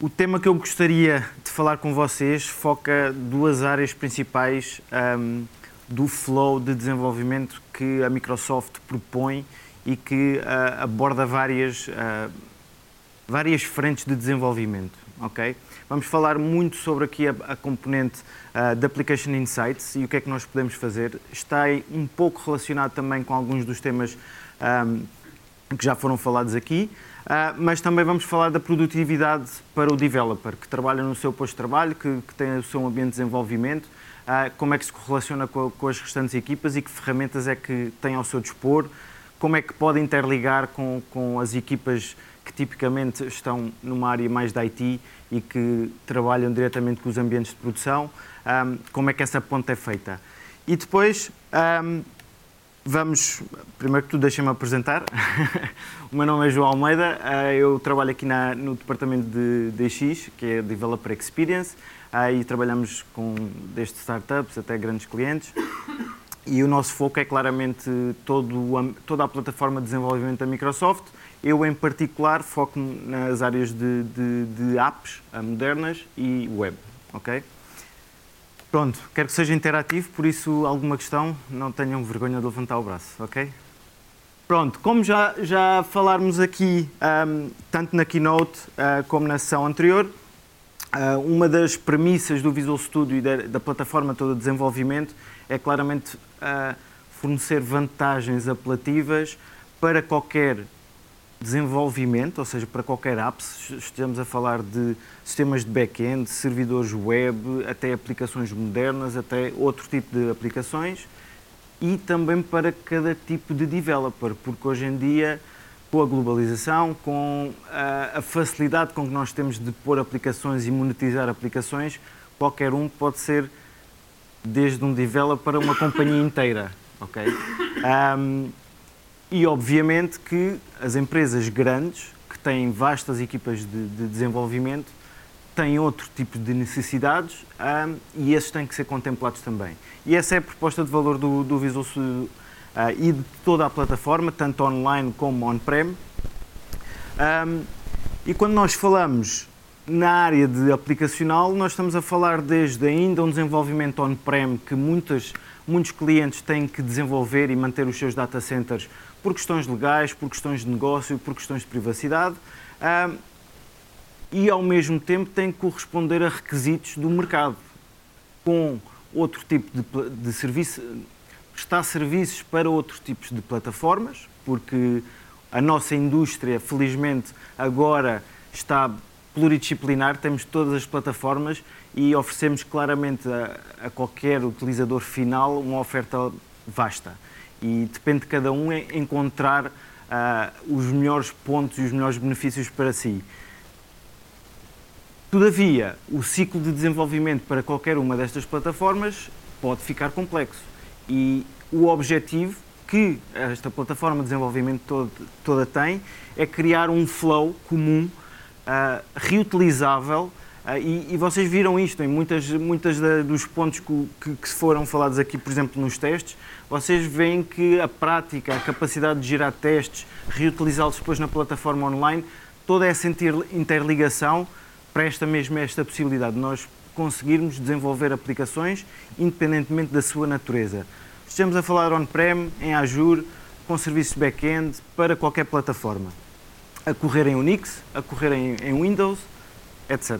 O tema que eu gostaria de falar com vocês foca duas áreas principais do flow de desenvolvimento que a Microsoft propõe e que aborda várias frentes de desenvolvimento. Okay? Vamos falar muito sobre aqui a componente de Application Insights e o que é que nós podemos fazer. Está aí um pouco relacionado também com alguns dos temas que já foram falados aqui, mas também vamos falar da produtividade para o developer, que trabalha no seu posto de trabalho, que tem o seu ambiente de desenvolvimento, como é que se correlaciona com as restantes equipas e que ferramentas é que tem ao seu dispor, como é que pode interligar com as equipas que tipicamente estão numa área mais da IT e que trabalham diretamente com os ambientes de produção, como é que essa ponte é feita. E depois, primeiro que tudo, deixem-me apresentar. O meu nome é João Almeida, eu trabalho aqui no departamento de DX, que é Developer Experience, e trabalhamos desde startups até grandes clientes. E o nosso foco é claramente toda a plataforma de desenvolvimento da Microsoft. Eu, em particular, foco nas áreas de apps modernas e web. Okay? Pronto, quero que seja interativo, por isso, alguma questão, não tenham vergonha de levantar o braço, ok? Pronto, como já falarmos aqui, tanto na Keynote como na sessão anterior, uma das premissas do Visual Studio e da plataforma toda de desenvolvimento é claramente fornecer vantagens apelativas para qualquer desenvolvimento, ou seja, para qualquer app, estamos a falar de sistemas de back-end, servidores web, até aplicações modernas, até outro tipo de aplicações, e também para cada tipo de developer, porque hoje em dia, com a globalização, com a facilidade com que nós temos de pôr aplicações e monetizar aplicações, qualquer um pode ser desde um developer a uma companhia inteira, ok? E, obviamente, que as empresas grandes, que têm vastas equipas de desenvolvimento, têm outro tipo de necessidades e esses têm que ser contemplados também. E essa é a proposta de valor do Visual Studio e de toda a plataforma, tanto online como on-prem. E quando nós falamos na área de aplicacional, nós estamos a falar desde ainda um desenvolvimento on-prem que muitos clientes têm que desenvolver e manter os seus data centers por questões legais, por questões de negócio, por questões de privacidade, e ao mesmo tempo têm que corresponder a requisitos do mercado, com outro tipo de serviço, prestar serviços para outros tipos de plataformas, porque a nossa indústria, felizmente, agora está pluridisciplinar, temos todas as plataformas e oferecemos claramente a qualquer utilizador final uma oferta vasta. E depende de cada um encontrar os melhores pontos e os melhores benefícios para si. Todavia, o ciclo de desenvolvimento para qualquer uma destas plataformas pode ficar complexo. E o objetivo que esta plataforma de desenvolvimento toda tem é criar um flow comum, reutilizável, e vocês viram isto em muitas dos pontos que foram falados aqui, por exemplo, nos testes. Vocês veem que a prática, a capacidade de gerar testes, reutilizá-los depois na plataforma online, toda essa interligação presta mesmo esta possibilidade de nós conseguirmos desenvolver aplicações independentemente da sua natureza. Estamos a falar on-prem, em Azure, com serviços back-end, para qualquer plataforma. A correr em Unix, a correr em Windows, etc.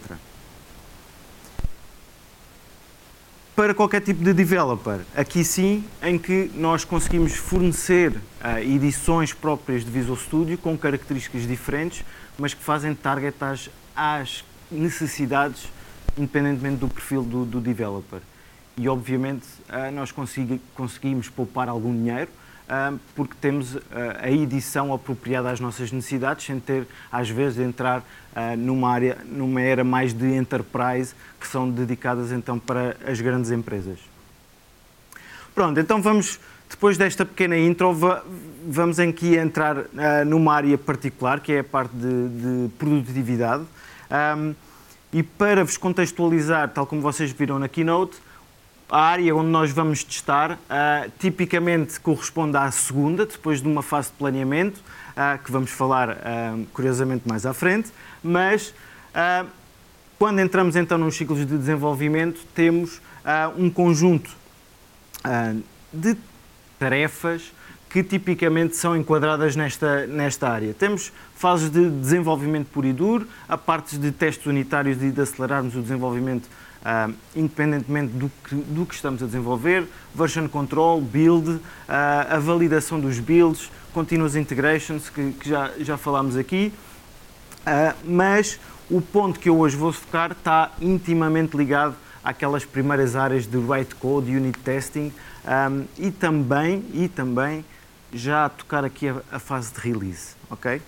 Para qualquer tipo de developer, aqui sim, em que nós conseguimos fornecer edições próprias de Visual Studio com características diferentes, mas que fazem target às necessidades, independentemente do perfil do developer. E, obviamente, nós conseguimos poupar algum dinheiro, porque temos a edição apropriada às nossas necessidades, sem ter, às vezes, de entrar numa era mais de enterprise, que são dedicadas, então, para as grandes empresas. Pronto, então vamos, depois desta pequena intro, vamos aqui entrar numa área particular, que é a parte de produtividade. E para vos contextualizar, tal como vocês viram na Keynote, a área onde nós vamos testar tipicamente corresponde à segunda, depois de uma fase de planeamento, que vamos falar curiosamente mais à frente, mas Quando entramos então nos ciclos de desenvolvimento, temos um conjunto de tarefas que tipicamente são enquadradas nesta área. Temos fases de desenvolvimento puro e duro, a partes de testes unitários e de acelerarmos o desenvolvimento independentemente do que estamos a desenvolver, version control, build, a validação dos builds, continuous integrations, que já falámos aqui, mas o ponto que eu hoje vou focar está intimamente ligado àquelas primeiras áreas de write code, unit testing e também já a tocar aqui a fase de release, ok?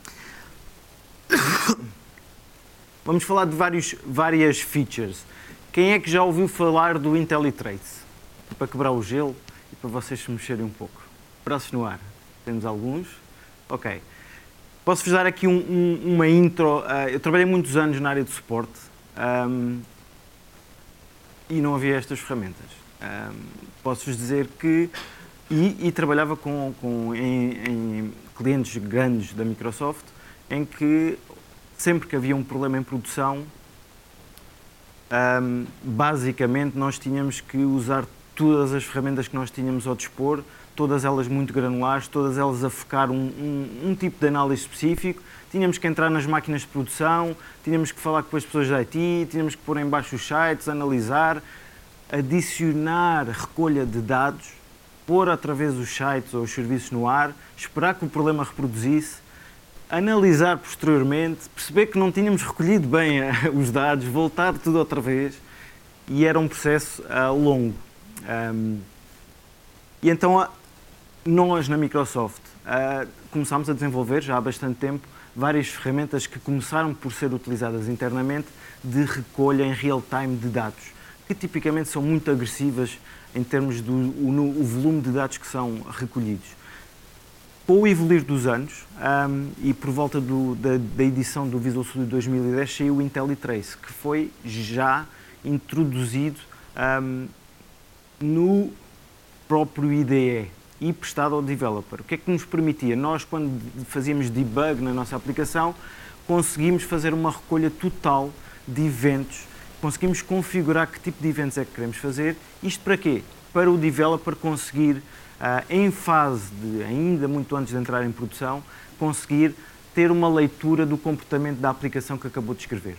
Vamos falar de várias features. Quem é que já ouviu falar do IntelliTrace? Para quebrar o gelo e para vocês se mexerem um pouco. Braços no ar. Temos alguns? Ok. Posso-vos dar aqui uma intro. Eu trabalhei muitos anos na área de suporte e não havia estas ferramentas. Posso-vos dizer que... E trabalhava em clientes grandes da Microsoft, em que sempre que havia um problema em produção, basicamente nós tínhamos que usar todas as ferramentas que nós tínhamos ao dispor, todas elas muito granulares, todas elas a focar um tipo de análise específico. Tínhamos que entrar nas máquinas de produção, tínhamos que falar com as pessoas da IT, tínhamos que pôr em baixo os sites, analisar, adicionar recolha de dados, pôr através dos sites ou os serviços no ar, esperar que o problema reproduzisse, analisar posteriormente, perceber que não tínhamos recolhido bem os dados, voltar tudo outra vez, e era um processo longo. E então nós na Microsoft começámos a desenvolver já há bastante tempo várias ferramentas que começaram por ser utilizadas internamente de recolha em real time de dados, que tipicamente são muito agressivas em termos do volume de dados que são recolhidos. Com o evoluir dos anos, e por volta da edição do Visual Studio 2010, saiu o IntelliTrace, que foi já introduzido no próprio IDE e prestado ao developer. O que é que nos permitia? Nós, quando fazíamos debug na nossa aplicação, conseguimos fazer uma recolha total de eventos, conseguimos configurar que tipo de eventos é que queremos fazer. Isto para quê? Para o developer conseguir, em fase de, ainda muito antes de entrar em produção, conseguir ter uma leitura do comportamento da aplicação que acabou de escrever.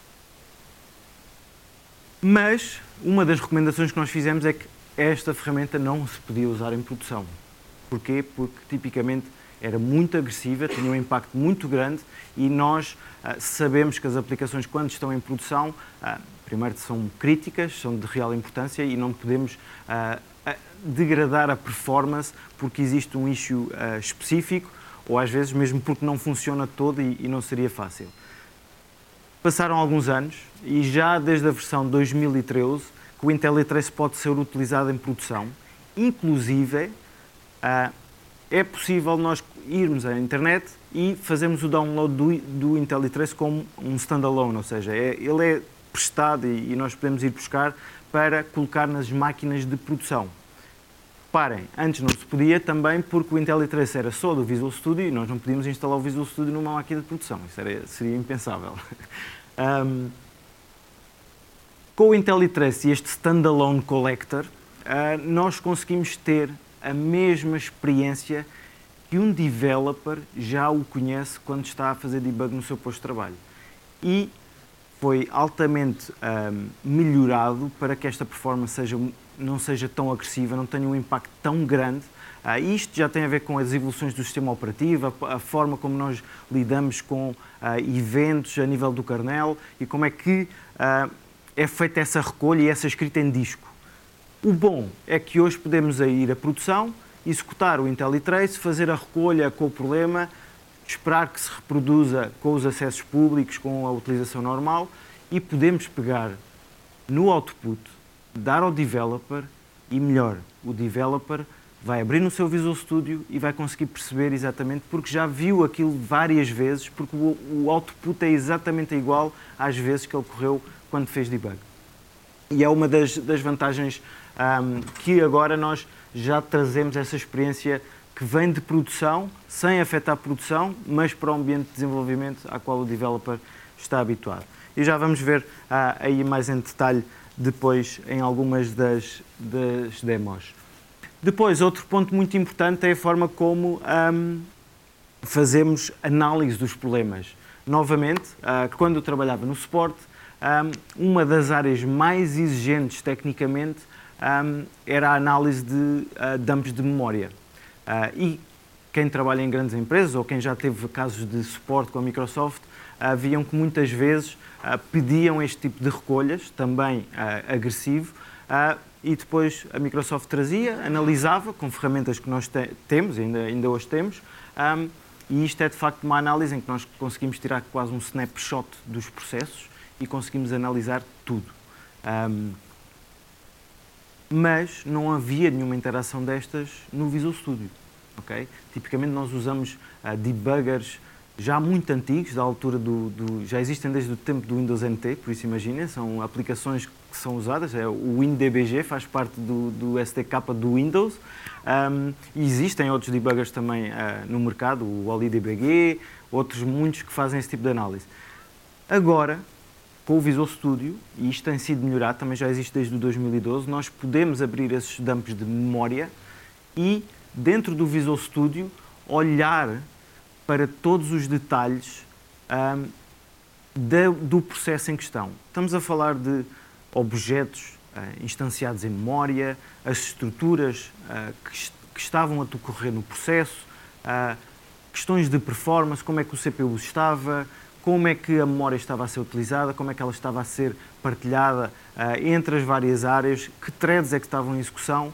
Mas uma das recomendações que nós fizemos é que esta ferramenta não se podia usar em produção. Porquê? Porque tipicamente era muito agressiva, tinha um impacto muito grande e nós sabemos que as aplicações, quando estão em produção, primeiro são críticas, são de real importância e não podemos degradar a performance porque existe um issue específico ou às vezes mesmo porque não funciona todo e não seria fácil. Passaram alguns anos e já desde a versão 2013 que o IntelliTrace pode ser utilizado em produção. Inclusive, é possível nós irmos à internet e fazermos o download do IntelliTrace como um standalone, ou seja, ele é prestado e nós podemos ir buscar para colocar nas máquinas de produção. Reparem, antes não se podia também porque o IntelliTrace era só do Visual Studio e nós não podíamos instalar o Visual Studio numa máquina de produção, isso seria impensável. Com o IntelliTrace e este Standalone Collector, nós conseguimos ter a mesma experiência que um developer já o conhece quando está a fazer debug no seu posto de trabalho. E foi altamente melhorado para que esta performance não seja tão agressiva, não tenha um impacto tão grande. Isto já tem a ver com as evoluções do sistema operativo, a forma como nós lidamos com eventos a nível do kernel e como é que é feita essa recolha e essa escrita em disco. O bom é que hoje podemos ir à produção, executar o IntelliTrace, fazer a recolha com o problema, esperar que se reproduza com os acessos públicos, com a utilização normal e podemos pegar no output, dar ao developer e melhor, o developer vai abrir no seu Visual Studio e vai conseguir perceber exatamente porque já viu aquilo várias vezes, porque o output é exatamente igual às vezes que ele correu quando fez debug. E é uma das vantagens que agora nós já trazemos essa experiência que vem de produção, sem afetar a produção, mas para o ambiente de desenvolvimento ao qual o developer está habituado. e já vamos ver aí mais em detalhe depois em algumas das demos. Depois, outro ponto muito importante é a forma como fazemos análise dos problemas. Novamente, quando eu trabalhava no suporte, uma das áreas mais exigentes tecnicamente era a análise de dumps de memória. E quem trabalha em grandes empresas ou quem já teve casos de suporte com a Microsoft, viam que muitas vezes pediam este tipo de recolhas, também agressivo, e depois a Microsoft trazia, analisava com ferramentas que nós temos, ainda hoje temos, e isto é de facto uma análise em que nós conseguimos tirar quase um snapshot dos processos e conseguimos analisar tudo. Mas não havia nenhuma interação destas no Visual Studio. Okay? Tipicamente nós usamos debuggers já muito antigos, da altura já existem desde o tempo do Windows NT, por isso imaginem, são aplicações que são usadas, o WinDBG faz parte do SDK do Windows, e existem outros debuggers também no mercado, o OliDBG, outros muitos que fazem esse tipo de análise. Agora, com o Visual Studio, e isto tem sido melhorado, também já existe desde o 2012, nós podemos abrir esses dumps de memória e, dentro do Visual Studio, olhar para todos os detalhes do processo em questão. Estamos a falar de objetos instanciados em memória, as estruturas que estavam a decorrer no processo, questões de performance, como é que o CPU estava, como é que a memória estava a ser utilizada, como é que ela estava a ser partilhada entre as várias áreas, que threads é que estavam em execução.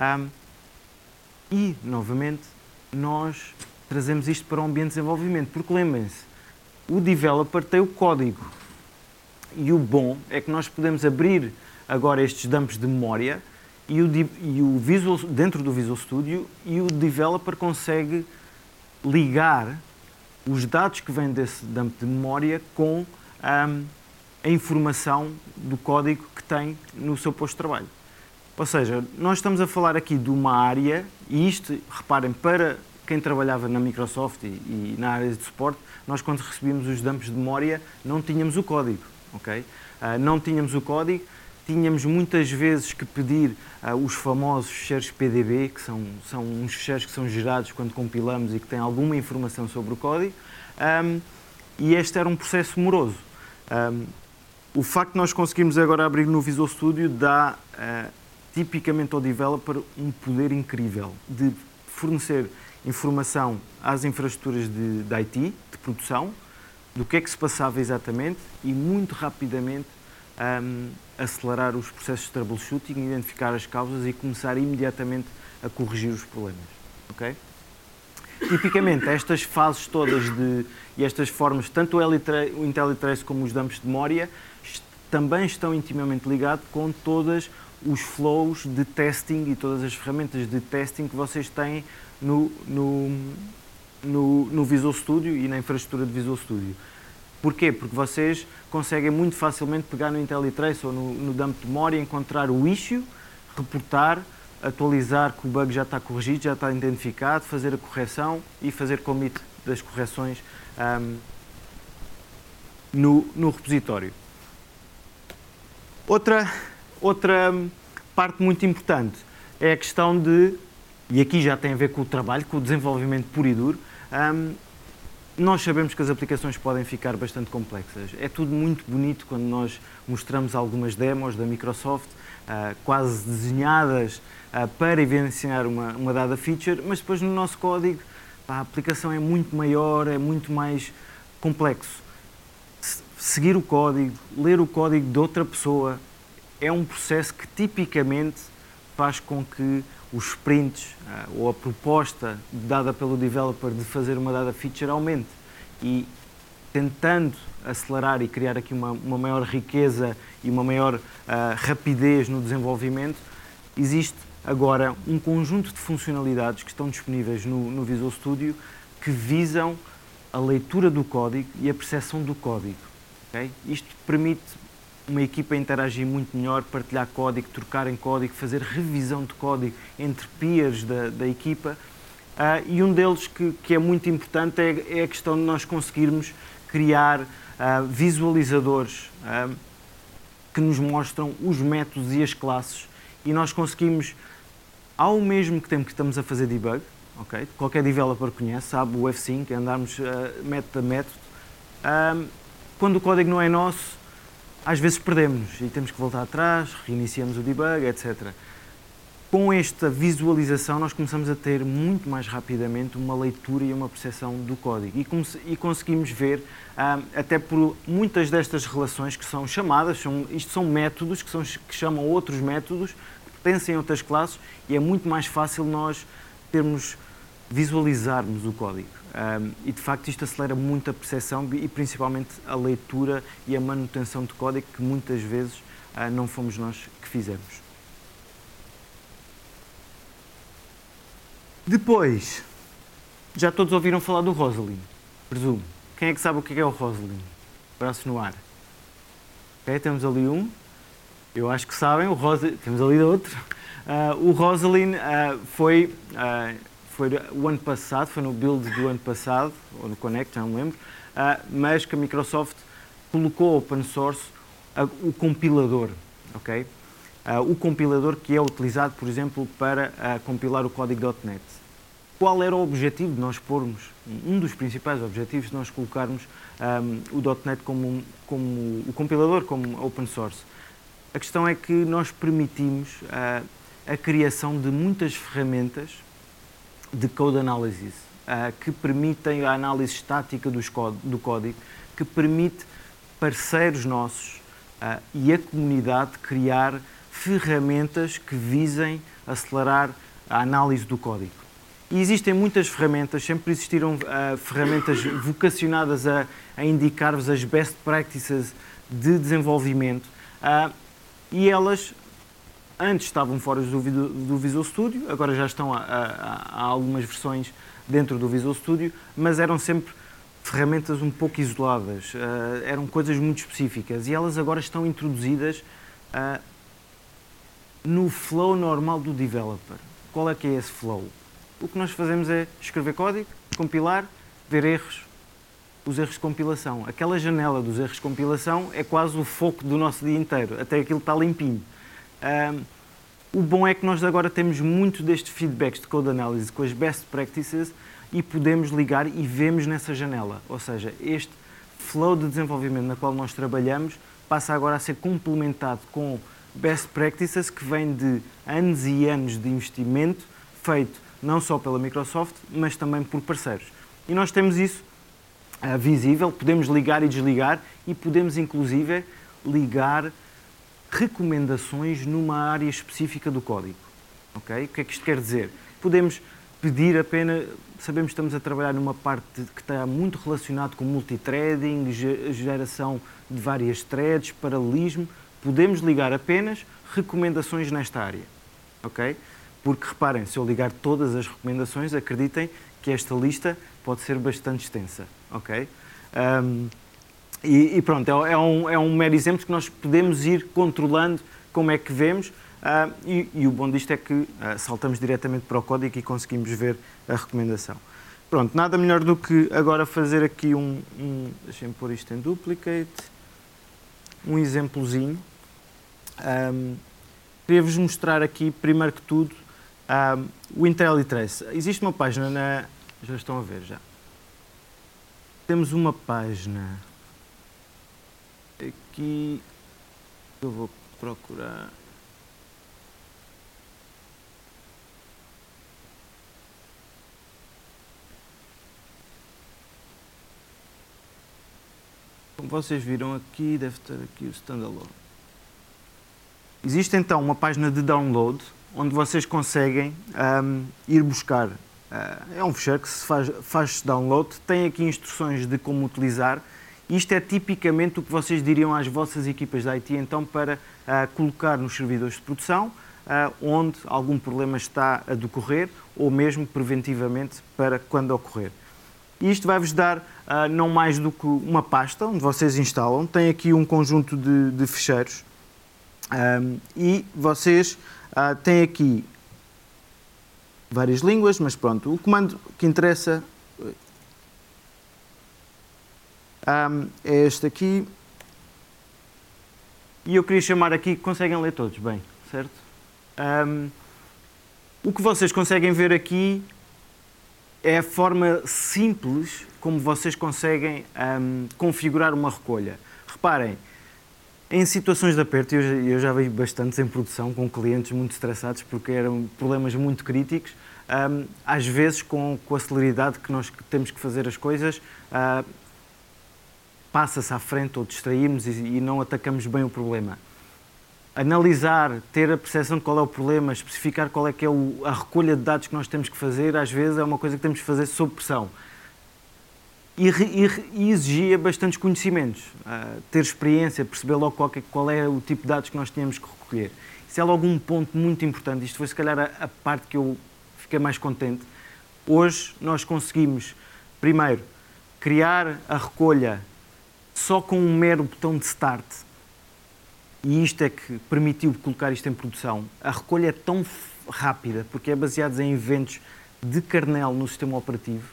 E, novamente, nós trazemos isto para o ambiente de desenvolvimento, porque lembrem-se, o developer tem o código e o bom é que nós podemos abrir agora estes dumps de memória e dentro do Visual Studio e o developer consegue ligar os dados que vêm desse dump de memória com a informação do código que tem no seu posto de trabalho. Ou seja, nós estamos a falar aqui de uma área, e isto, reparem, para quem trabalhava na Microsoft e na área de suporte, nós quando recebíamos os dumps de memória não tínhamos o código, ok? Não tínhamos o código, tínhamos muitas vezes que pedir os famosos ficheiros PDB, que são uns ficheiros que são gerados quando compilamos e que têm alguma informação sobre o código, e este era um processo moroso. O facto de nós conseguirmos agora abrir no Visual Studio dá tipicamente ao developer um poder incrível de fornecer informação às infraestruturas de IT, de produção, do que é que se passava exatamente e muito rapidamente acelerar os processos de troubleshooting, identificar as causas e começar imediatamente a corrigir os problemas. Okay? Tipicamente, estas fases todas e estas formas, tanto o IntelliTrace como os dumps de memória, também estão intimamente ligados com todos os flows de testing e todas as ferramentas de testing que vocês têm no Visual Studio e na infraestrutura de Visual Studio. Porquê? Porque vocês conseguem muito facilmente pegar no IntelliTrace ou no dump de memória, encontrar o issue, reportar, atualizar que o bug já está corrigido, já está identificado, fazer a correção e fazer commit das correções no repositório. Outra parte muito importante é a questão de, e aqui já tem a ver com o trabalho, com o desenvolvimento puro e duro, nós sabemos que as aplicações podem ficar bastante complexas. É tudo muito bonito quando nós mostramos algumas demos da Microsoft, quase desenhadas para evidenciar uma dada feature, mas depois no nosso código a aplicação é muito maior, é muito mais complexo. Seguir o código, ler o código de outra pessoa, é um processo que tipicamente faz com que os sprints ou a proposta dada pelo developer de fazer uma dada feature aumente. E tentando acelerar e criar aqui uma maior riqueza e uma maior rapidez no desenvolvimento, existe agora um conjunto de funcionalidades que estão disponíveis no Visual Studio que visam a leitura do código e a percepção do código. Okay? Isto permite uma equipa interagir muito melhor, partilhar código, trocar em código, fazer revisão de código entre peers da equipa. E um deles que é muito importante é a questão de nós conseguirmos criar visualizadores que nos mostram os métodos e as classes, e nós conseguimos, ao mesmo tempo que estamos a fazer debug, okay? Qualquer developer conhece, sabe o F5, andarmos método a método. Quando o código não é nosso, às vezes perdemos e temos que voltar atrás, reiniciamos o debug, etc. Com esta visualização, nós começamos a ter muito mais rapidamente uma leitura e uma percepção do código e conseguimos ver, até por muitas destas relações que são chamadas, isto são métodos que chamam outros métodos, que pertencem a outras classes, e é muito mais fácil nós visualizarmos o código. E de facto isto acelera muito a percepção e principalmente a leitura e a manutenção de código, que muitas vezes não fomos nós que fizemos. Depois, já todos ouviram falar do Roslyn, presumo. Quem é que sabe o que é o Roslyn? Braço no ar. Okay, temos ali um. Eu acho que sabem. Temos ali outro. O Roslyn foi o ano passado, foi no build do ano passado, ou no Connect, já não me lembro, mas que a Microsoft colocou open source o compilador, ok? O compilador que é utilizado, por exemplo, para compilar o código .NET. Qual era o objetivo de nós pormos, um dos principais objetivos de nós colocarmos o .NET como o compilador como open source? A questão é que nós permitimos a criação de muitas ferramentas de code analysis, que permitem a análise estática do código, que permite parceiros nossos e a comunidade criar ferramentas que visem acelerar a análise do código. E existem muitas ferramentas, sempre existiram ferramentas vocacionadas a indicar-vos as best practices de desenvolvimento, e elas antes estavam fora do Visual Studio, agora já estão há algumas versões dentro do Visual Studio, mas eram sempre ferramentas um pouco isoladas, eram coisas muito específicas, e elas agora estão introduzidas no flow normal do developer. Qual é que é esse flow? O que nós fazemos é escrever código, compilar, ver erros, os erros de compilação. Aquela janela dos erros de compilação é quase o foco do nosso dia inteiro, até aquilo está limpinho. O bom é que nós agora temos muito destes feedbacks de code analysis com as best practices e podemos ligar e vemos nessa janela. Ou seja, este flow de desenvolvimento na qual nós trabalhamos passa agora a ser complementado com best practices que vêm de anos e anos de investimento feito não só pela Microsoft, mas também por parceiros. E nós temos isso visível, podemos ligar e desligar e podemos inclusive ligar recomendações numa área específica do código. Okay? O que é que isto quer dizer? Podemos pedir apenas, sabemos que estamos a trabalhar numa parte que está muito relacionado com multithreading, geração de várias threads, paralelismo. Podemos ligar apenas recomendações nesta área, ok? Porque reparem, se eu ligar todas as recomendações, acreditem que esta lista pode ser bastante extensa, ok? E pronto, é um mero exemplo que nós podemos ir controlando como é que vemos, e o bom disto é que saltamos diretamente para o código e conseguimos ver a recomendação. Pronto, nada melhor do que agora fazer aqui deixem-me pôr isto em duplicate, um exemplozinho. Queria-vos mostrar aqui, primeiro que tudo, o IntelliTrace. Existe uma página já estão a ver, já. Temos uma página aqui, eu vou procurar. Como vocês viram aqui, deve ter aqui o standalone. Existe então uma página de download onde vocês conseguem ir buscar. É um fecheiro que se faz download, tem aqui instruções de como utilizar. Isto é tipicamente o que vocês diriam às vossas equipas de IT então para colocar nos servidores de produção onde algum problema está a decorrer ou mesmo preventivamente para quando ocorrer. Isto vai-vos dar não mais do que uma pasta onde vocês instalam. Tem aqui um conjunto de ficheiros e vocês têm aqui várias línguas, mas pronto, o comando que interessa É este aqui. E eu queria chamar aqui, conseguem ler todos bem, certo? O que vocês conseguem ver aqui é a forma simples como vocês conseguem configurar uma recolha. Reparem, em situações de aperto, eu já vi bastantes em produção com clientes muito estressados porque eram problemas muito críticos. Às vezes, com a celeridade que nós temos que fazer as coisas, passa-se à frente ou distraímos e não atacamos bem o problema. Analisar, ter a percepção de qual é o problema, especificar qual é que é a recolha de dados que nós temos que fazer, às vezes é uma coisa que temos que fazer sob pressão. E exigia bastantes conhecimentos, ter experiência, perceber logo qual é o tipo de dados que nós tínhamos que recolher. Isso é logo um ponto muito importante. Isto foi, se calhar, a parte que eu fiquei mais contente. Hoje nós conseguimos, primeiro, criar a recolha só com um mero botão de start. E isto é que permitiu colocar isto em produção. A recolha é tão rápida, porque é baseada em eventos de kernel no sistema operativo,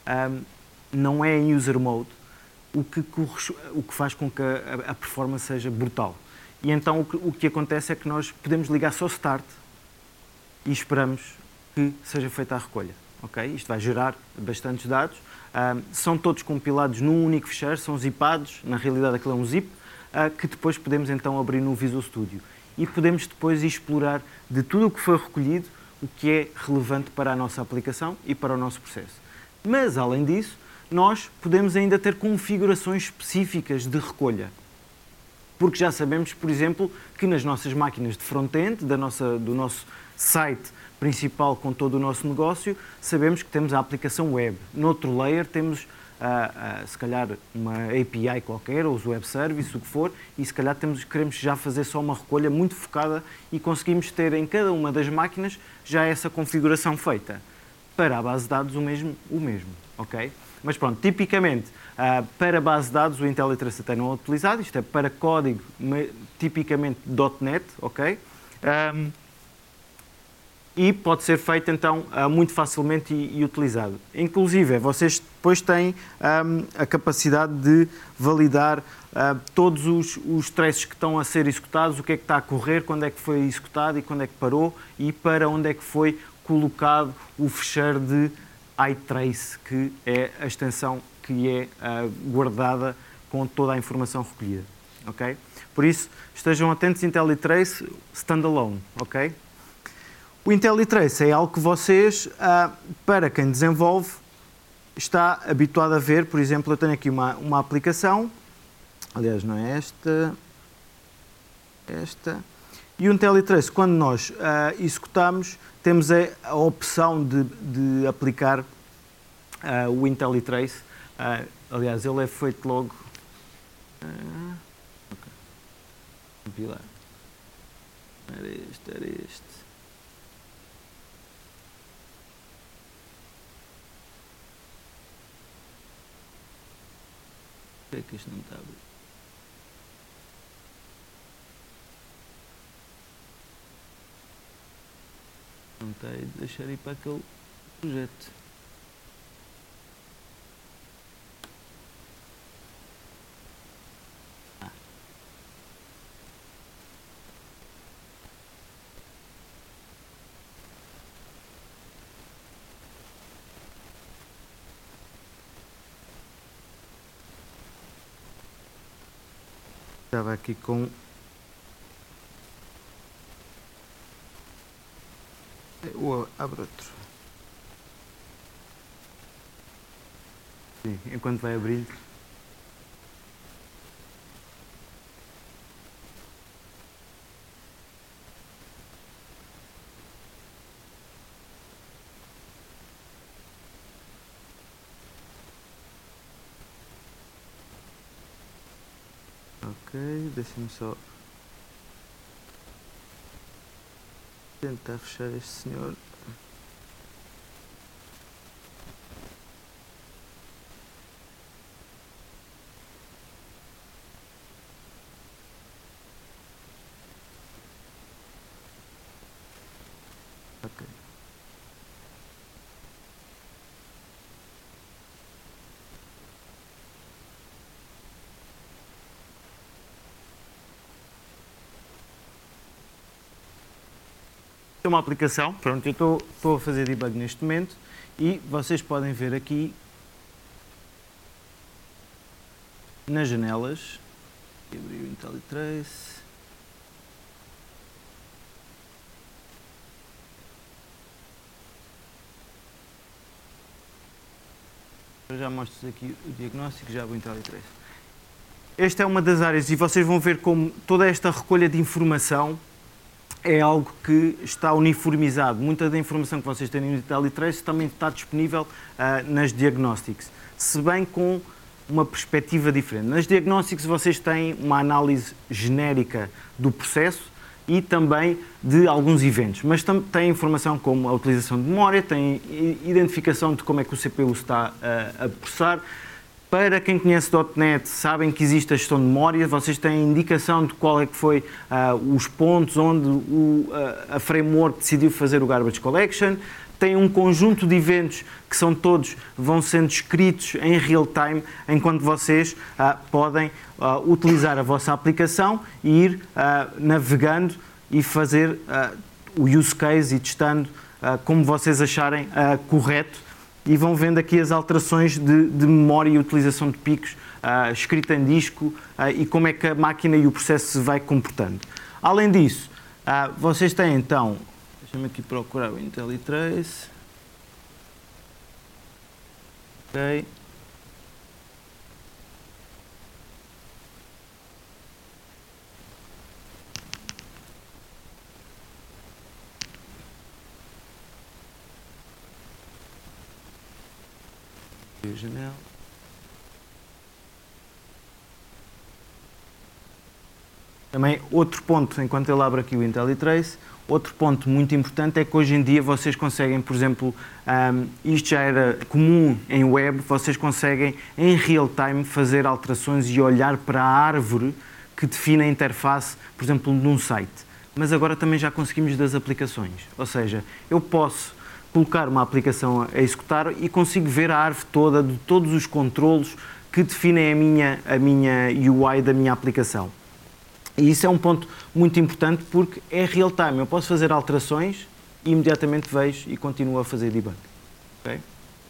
não é em user mode, o que faz com que a performance seja brutal. E então o que acontece é que nós podemos ligar só start e esperamos que seja feita a recolha. Okay? Isto vai gerar bastantes dados, são todos compilados num único ficheiro, são zipados, na realidade aquilo é um zip, que depois podemos então abrir no Visual Studio. E podemos depois explorar de tudo o que foi recolhido, o que é relevante para a nossa aplicação e para o nosso processo. Mas, além disso, nós podemos ainda ter configurações específicas de recolha. Porque já sabemos, por exemplo, que nas nossas máquinas de front-end, do nosso site principal com todo o nosso negócio, sabemos que temos a aplicação web. Noutro layer temos, se calhar, uma API qualquer, ou os web service, o que for, e se calhar queremos já fazer só uma recolha muito focada e conseguimos ter em cada uma das máquinas já essa configuração feita. Para a base de dados o mesmo, ok? Mas pronto, tipicamente, para a base de dados o IntelliTrace até não é utilizado, isto é para código tipicamente .NET, ok? E pode ser feito então muito facilmente e utilizado. Inclusive, vocês depois têm a capacidade de validar todos os traces que estão a ser executados, o que é que está a correr, quando é que foi executado e quando é que parou e para onde é que foi colocado o fecheiro de iTrace, que é a extensão que é guardada com toda a informação recolhida. Okay? Por isso, estejam atentos, IntelliTrace standalone. Okay? O IntelliTrace é algo que vocês, para quem desenvolve, está habituado a ver. Por exemplo, eu tenho aqui uma aplicação, aliás, não é esta, e o IntelliTrace, quando nós executamos, temos a opção de aplicar o IntelliTrace. Aliás, ele é feito logo. Compilar. Era este. Por que é que isto não está a abrir? Não está aí de deixar ir para aquele projeto. Estava aqui com... Abre outro. Sim, enquanto vai abrindo. Ok, deixa-me só tentar fechar este senhor. Ok. é uma aplicação, pronto, eu estou a fazer debug neste momento e vocês podem ver aqui nas janelas, abrir o IntelliTrace. Eu já mostro aqui o diagnóstico, já vou IntelliTrace. Esta é uma das áreas e vocês vão ver como toda esta recolha de informação é algo que está uniformizado. Muita da informação que vocês têm no IntelliTrace também está disponível nas Diagnostics, se bem com uma perspectiva diferente. Nas Diagnostics vocês têm uma análise genérica do processo e também de alguns eventos, mas tem informação como a utilização de memória, tem identificação de como é que o CPU está a processar. Para quem conhece .NET, sabem que existe a gestão de memória, vocês têm indicação de qual é que foi os pontos onde a framework decidiu fazer o Garbage Collection, tem um conjunto de eventos que são todos, vão sendo escritos em real time, enquanto vocês podem utilizar a vossa aplicação e ir navegando e fazer o use case e testando como vocês acharem correto. E vão vendo aqui as alterações de memória e utilização de picos, escrita em disco e como é que a máquina e o processo se vai comportando. Além disso, vocês têm então, deixa-me aqui procurar o IntelliTrace. Ok. Janela. Também outro ponto, enquanto ele abre aqui o IntelliTrace, outro ponto muito importante é que hoje em dia vocês conseguem, por exemplo, isto já era comum em web, vocês conseguem em real time fazer alterações e olhar para a árvore que define a interface, por exemplo, num site. Mas agora também já conseguimos das aplicações, ou seja, eu posso colocar uma aplicação a executar e consigo ver a árvore toda de todos os controlos que definem a minha UI da minha aplicação. E isso é um ponto muito importante porque é real time. Eu posso fazer alterações e imediatamente vejo e continuo a fazer debug. Okay?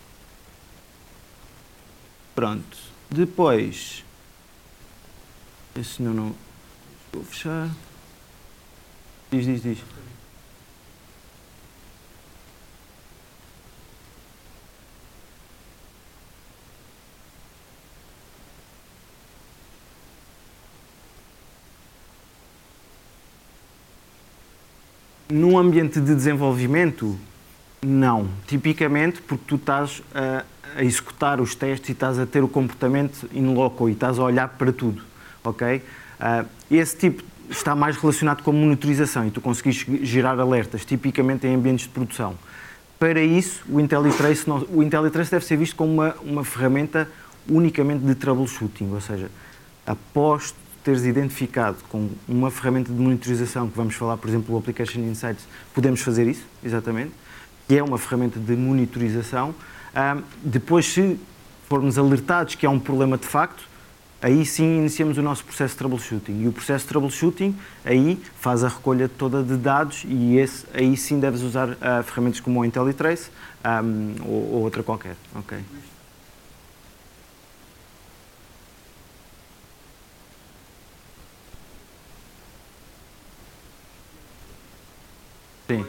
Pronto. Depois, esse não vou fechar. Diz. Num ambiente de desenvolvimento, não. Tipicamente, porque tu estás a executar os testes e estás a ter o comportamento in loco e estás a olhar para tudo, ok? Esse tipo está mais relacionado com a monitorização e tu conseguis gerar alertas, tipicamente em ambientes de produção. Para isso, o IntelliTrace deve ser visto como uma ferramenta unicamente de troubleshooting, ou seja, após teres identificado com uma ferramenta de monitorização, que vamos falar, por exemplo, o Application Insights, podemos fazer isso, exatamente, que é uma ferramenta de monitorização. Depois, se formos alertados que há um problema de facto, aí sim iniciamos o nosso processo de troubleshooting. E o processo de troubleshooting aí faz a recolha toda de dados e aí sim deves usar ferramentas como o IntelliTrace ou outra qualquer. Okay. Sim.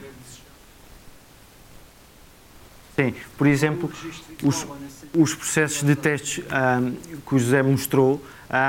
Sim, por exemplo, os processos de testes que o José mostrou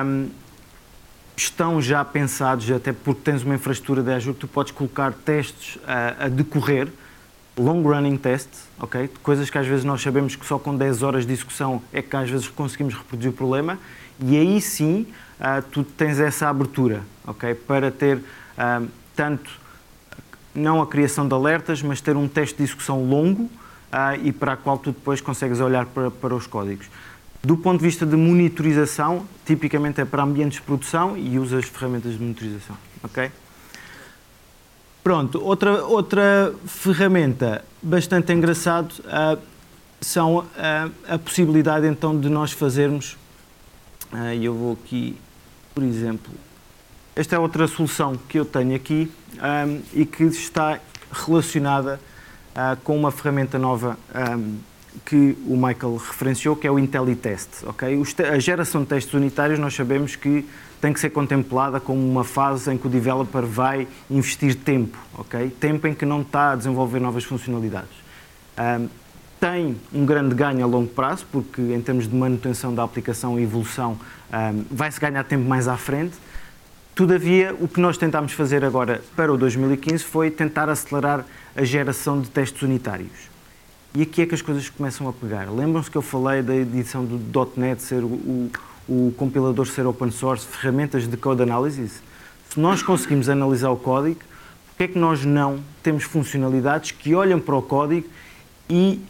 estão já pensados, até porque tens uma infraestrutura de Azure que tu podes colocar testes a decorrer, long running tests, ok? Coisas que às vezes nós sabemos que só com 10 horas de execução é que às vezes conseguimos reproduzir o problema, e aí sim tu tens essa abertura, ok? Para ter tanto não a criação de alertas, mas ter um teste de execução longo e para a qual tu depois consegues olhar para os códigos. Do ponto de vista de monitorização, tipicamente é para ambientes de produção e usa as ferramentas de monitorização. Okay? Pronto, outra ferramenta bastante engraçada são a possibilidade então de nós fazermos, eu vou aqui, por exemplo, esta é outra solução que eu tenho aqui e que está relacionada com uma ferramenta nova que o Michael referenciou, que é o IntelliTest. Okay? A geração de testes unitários nós sabemos que tem que ser contemplada como uma fase em que o developer vai investir tempo, okay? Tempo em que não está a desenvolver novas funcionalidades. Tem um grande ganho a longo prazo, porque em termos de manutenção da aplicação e evolução vai-se ganhar tempo mais à frente. Todavia, o que nós tentámos fazer agora para o 2015 foi tentar acelerar a geração de testes unitários. E aqui é que as coisas começam a pegar. Lembram-se que eu falei da edição do .NET ser o compilador ser open source, ferramentas de code analysis? Se nós conseguimos analisar o código, porque é que nós não temos funcionalidades que olham para o código e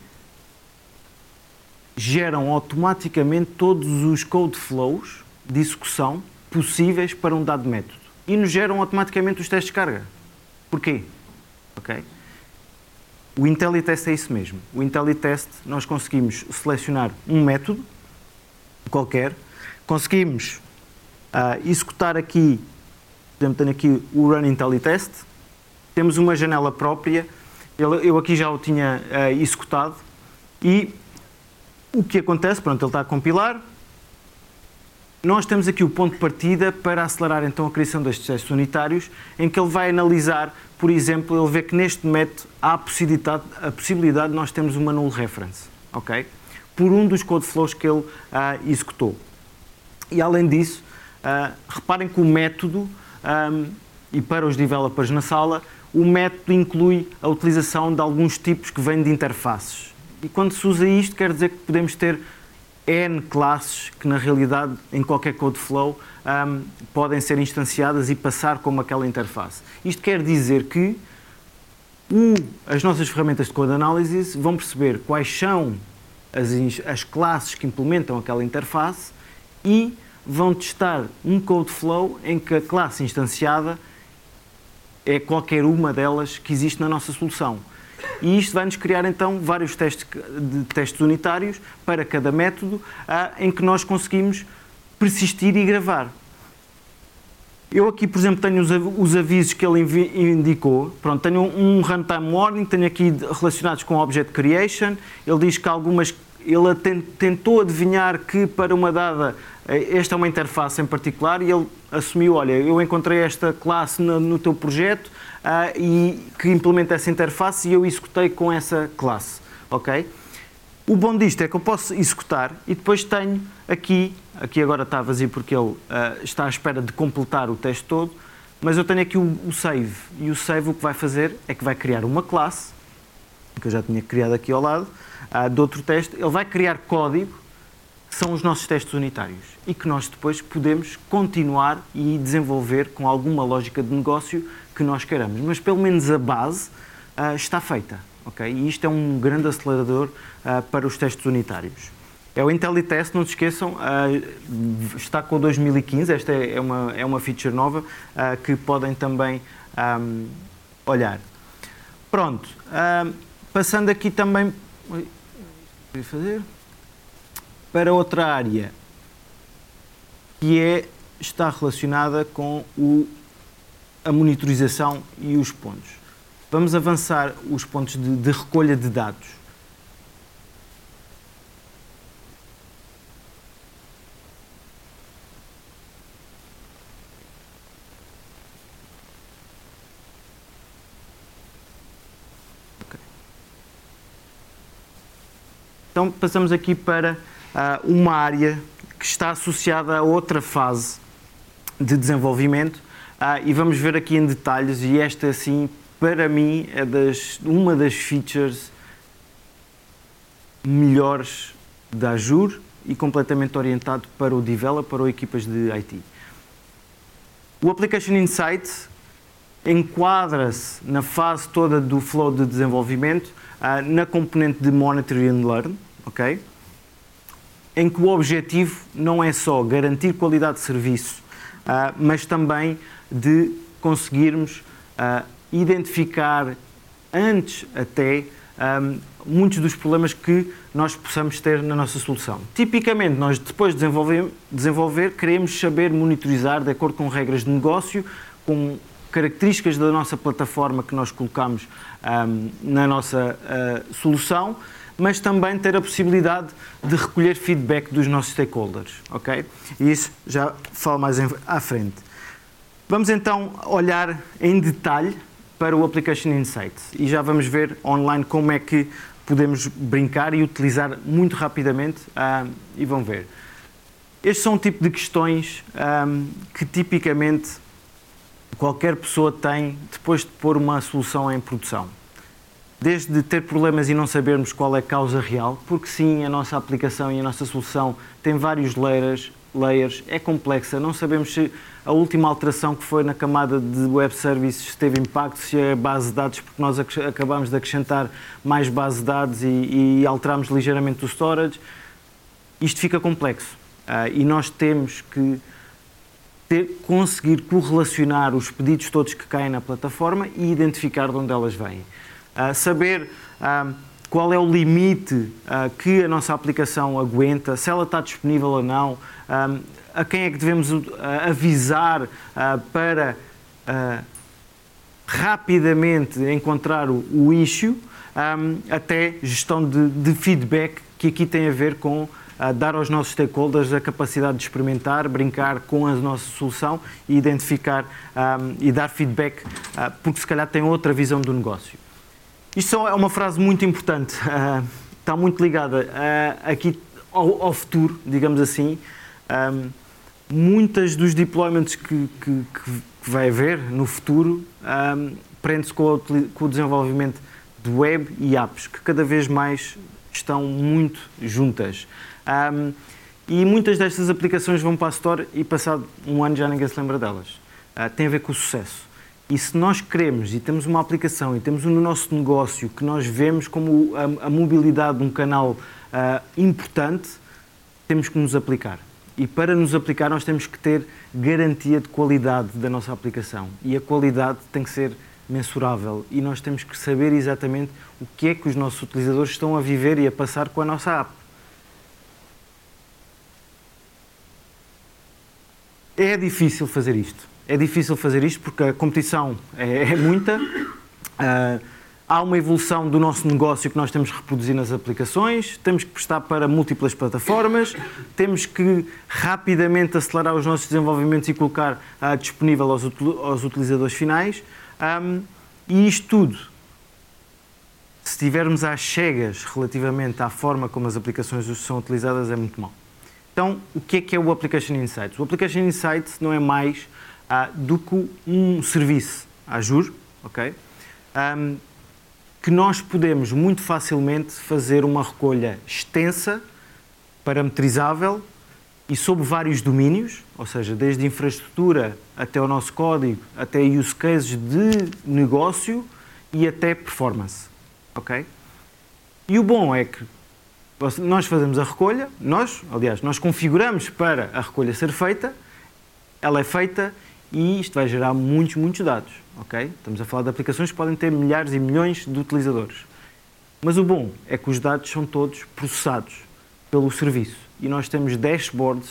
geram automaticamente todos os code flows de execução possíveis para um dado método e nos geram automaticamente os testes de carga? Porquê? Okay? O IntelliTest é isso mesmo. O IntelliTest, nós conseguimos selecionar um método qualquer, conseguimos executar aqui, por exemplo, tenho aqui o Run IntelliTest, temos uma janela própria, eu aqui já o tinha executado, e o que acontece, pronto, ele está a compilar, nós temos aqui o ponto de partida para acelerar então a criação destes testes unitários, em que ele vai analisar, por exemplo, ele vê que neste método há a possibilidade de nós termos uma null reference, ok? Por um dos code flows que ele executou. E além disso, reparem que o método, e para os developers na sala, o método inclui a utilização de alguns tipos que vêm de interfaces. E quando se usa isto, quer dizer que podemos ter N classes que, na realidade, em qualquer code flow, podem ser instanciadas e passar como aquela interface. Isto quer dizer que as nossas ferramentas de code analysis vão perceber quais são as classes que implementam aquela interface e vão testar um code flow em que a classe instanciada é qualquer uma delas que existe na nossa solução. E isto vai-nos criar, então, vários testes unitários para cada método em que nós conseguimos persistir e gravar. Eu aqui, por exemplo, tenho os avisos que ele indicou. Pronto, tenho um runtime warning, tenho aqui relacionados com Object Creation. Ele diz que ele tentou adivinhar que para uma dada, esta é uma interface em particular, e ele assumiu, olha, eu encontrei esta classe no teu projeto e que implementa essa interface e eu executei com essa classe, ok? O bom disto é que eu posso executar e depois tenho aqui agora está vazio porque ele está à espera de completar o teste todo, mas eu tenho aqui o save, e o save o que vai fazer é que vai criar uma classe, que eu já tinha criado aqui ao lado, de outro teste, ele vai criar código, que são os nossos testes unitários, e que nós depois podemos continuar e desenvolver com alguma lógica de negócio que nós queiramos, mas pelo menos a base está feita, ok? E isto é um grande acelerador para os testes unitários. É o IntelliTest, não se esqueçam, está com o 2015, esta é uma feature nova que podem também olhar. Pronto, passando aqui também para outra área, que está relacionada com a monitorização e os pontos. Vamos avançar os pontos de recolha de dados. Então, passamos aqui para uma área que está associada a outra fase de desenvolvimento e vamos ver aqui em detalhes, e esta, assim, para mim, é uma das features melhores da Azure e completamente orientado para o developer ou equipas de IT. O Application Insight enquadra-se na fase toda do flow de desenvolvimento, na componente de Monitor and Learn, ok? Em que o objetivo não é só garantir qualidade de serviço, mas também de conseguirmos identificar antes até muitos dos problemas que nós possamos ter na nossa solução. Tipicamente, nós depois de desenvolver queremos saber monitorizar de acordo com regras de negócio, com características da nossa plataforma que nós colocamos na nossa solução, mas também ter a possibilidade de recolher feedback dos nossos stakeholders, ok? E isso já falo mais à frente. Vamos então olhar em detalhe para o Application Insights e já vamos ver online como é que podemos brincar e utilizar muito rapidamente e vão ver. Estes são um tipo de questões que tipicamente qualquer pessoa tem depois de pôr uma solução em produção. Desde ter problemas e não sabermos qual é a causa real, porque sim, a nossa aplicação e a nossa solução tem vários layers, é complexa, não sabemos se a última alteração que foi na camada de web services teve impacto, se é base de dados, porque nós acabamos de acrescentar mais base de dados e alteramos ligeiramente o storage. Isto fica complexo e nós temos que conseguir correlacionar os pedidos todos que caem na plataforma e identificar de onde elas vêm. Saber qual é o limite que a nossa aplicação aguenta, se ela está disponível ou não, a quem é que devemos avisar para rapidamente encontrar o issue, até gestão de feedback, que aqui tem a ver com dar aos nossos stakeholders a capacidade de experimentar, brincar com a nossa solução e identificar e dar feedback, porque se calhar tem outra visão do negócio. Isto é uma frase muito importante, está muito ligada aqui ao futuro, digamos assim. Muitas dos deployments que vai haver no futuro prende-se com o desenvolvimento de web e apps, que cada vez mais estão muito juntas. E muitas destas aplicações vão para a Store e passado um ano já ninguém se lembra delas. Tem a ver com o sucesso. E se nós queremos e temos uma aplicação e temos no nosso negócio que nós vemos como a mobilidade de um canal importante, temos que nos aplicar. E para nos aplicar nós temos que ter garantia de qualidade da nossa aplicação. E a qualidade tem que ser mensurável e nós temos que saber exatamente o que é que os nossos utilizadores estão a viver e a passar com a nossa app. É difícil fazer isto. É difícil fazer isto porque a competição é muita. Há uma evolução do nosso negócio que nós temos que reproduzir nas aplicações, temos que prestar para múltiplas plataformas, temos que rapidamente acelerar os nossos desenvolvimentos e colocar disponível aos utilizadores finais. E isto tudo, se estivermos às cegas relativamente à forma como as aplicações são utilizadas, é muito mau. Então, o que é o Application Insights? O Application Insights não é mais do que um serviço Azure, ok? Que nós podemos muito facilmente fazer uma recolha extensa, parametrizável e sobre vários domínios, ou seja, desde infraestrutura até o nosso código, até use cases de negócio e até performance, ok? E o bom é que nós fazemos a recolha, nós configuramos para a recolha ser feita, ela é feita e isto vai gerar muitos dados, ok? Estamos a falar de aplicações que podem ter milhares e milhões de utilizadores. Mas o bom é que os dados são todos processados pelo serviço e nós temos dashboards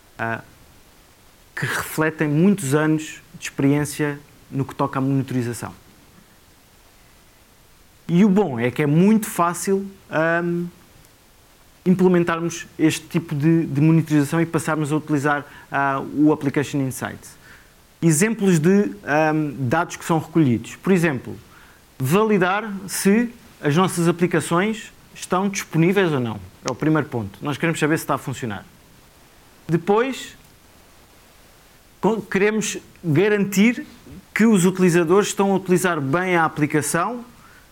que refletem muitos anos de experiência no que toca à monitorização. E o bom é que é muito fácil implementarmos este tipo de monitorização e passarmos a utilizar o Application Insights. Exemplos de dados que são recolhidos. Por exemplo, validar se as nossas aplicações estão disponíveis ou não. É o primeiro ponto. Nós queremos saber se está a funcionar. Depois, queremos garantir que os utilizadores estão a utilizar bem a aplicação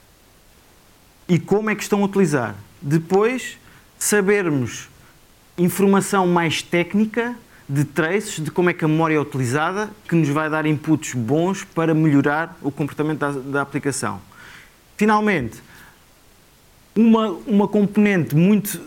e como é que estão a utilizar. Depois, sabermos informação mais técnica de traces, de como é que a memória é utilizada, que nos vai dar inputs bons para melhorar o comportamento da aplicação. Finalmente, uma componente muito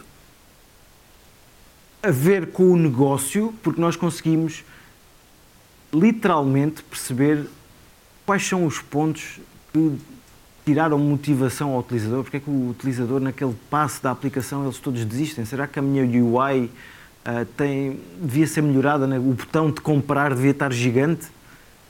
a ver com o negócio, porque nós conseguimos literalmente perceber quais são os pontos que tiraram motivação ao utilizador, porque é que o utilizador naquele passo da aplicação eles todos desistem. Será que a minha UI devia ser melhorada, né? O botão de comprar devia estar gigante?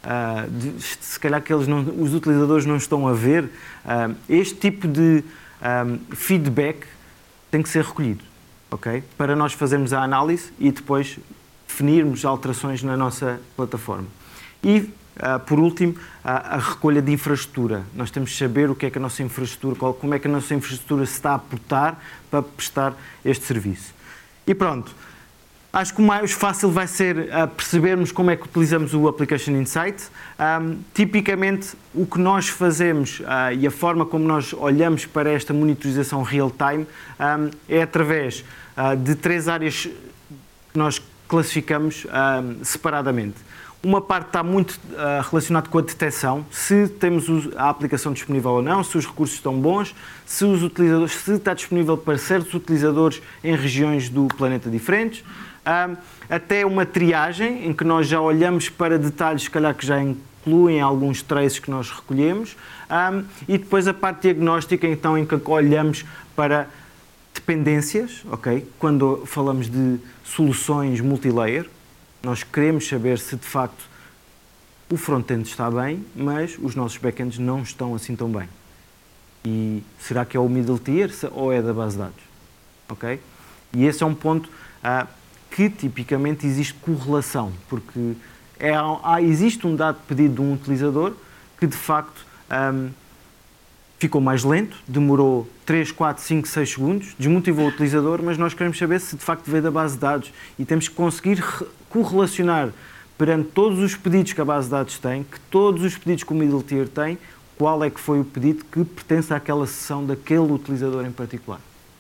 se calhar que os utilizadores não estão a ver, este tipo de feedback tem que ser recolhido, ok? Para nós fazermos a análise e depois definirmos alterações na nossa plataforma. E, por último, a recolha de infraestrutura. Nós temos de saber o que é que a nossa infraestrutura, como é que a nossa infraestrutura se está a portar para prestar este serviço. E pronto. Acho que o mais fácil vai ser percebermos como é que utilizamos o Application Insight. Tipicamente, o que nós fazemos e a forma como nós olhamos para esta monitorização real-time é através de 3 áreas que nós classificamos separadamente. Uma parte está muito relacionada com a detecção, se temos a aplicação disponível ou não, se os recursos estão bons, se está disponível para certos utilizadores em regiões do planeta diferentes. Até uma triagem, em que nós já olhamos para detalhes, se calhar que já incluem alguns traces que nós recolhemos, e depois a parte diagnóstica, então, em que olhamos para dependências, ok? Quando falamos de soluções multilayer, nós queremos saber se de facto o front-end está bem, mas os nossos back-ends não estão assim tão bem. E será que é o middle tier ou é da base de dados? Ok? E esse é um ponto que tipicamente existe correlação, porque existe um dado pedido de um utilizador que de facto ficou mais lento, demorou 3, 4, 5, 6 segundos, desmotivou o utilizador, mas nós queremos saber se de facto veio da base de dados e temos que conseguir correlacionar perante todos os pedidos que a base de dados tem, que todos os pedidos que o middle tier tem, qual é que foi o pedido que pertence àquela sessão daquele utilizador em particular.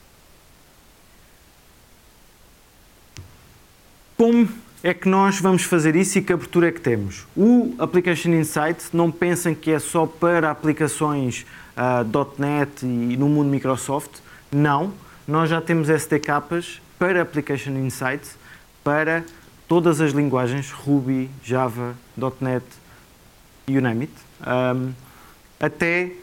Como é que nós vamos fazer isso e que abertura é que temos? O Application Insight, não pensem que é só para aplicações .NET e no mundo Microsoft. Não, nós já temos SDKs para Application Insight para todas as linguagens, Ruby, Java, .NET, you name it, até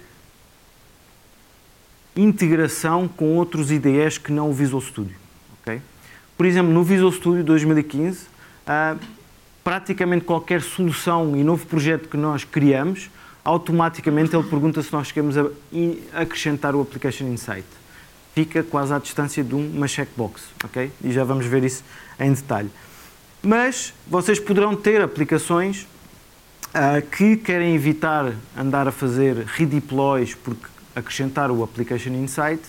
integração com outros IDEs que não o Visual Studio. Okay? Por exemplo, no Visual Studio 2015, praticamente qualquer solução e novo projeto que nós criamos, automaticamente ele pergunta se nós queremos acrescentar o Application Insight. Fica quase à distância de uma checkbox, ok? E já vamos ver isso em detalhe. Mas vocês poderão ter aplicações que querem evitar andar a fazer redeploys porque acrescentar o Application Insight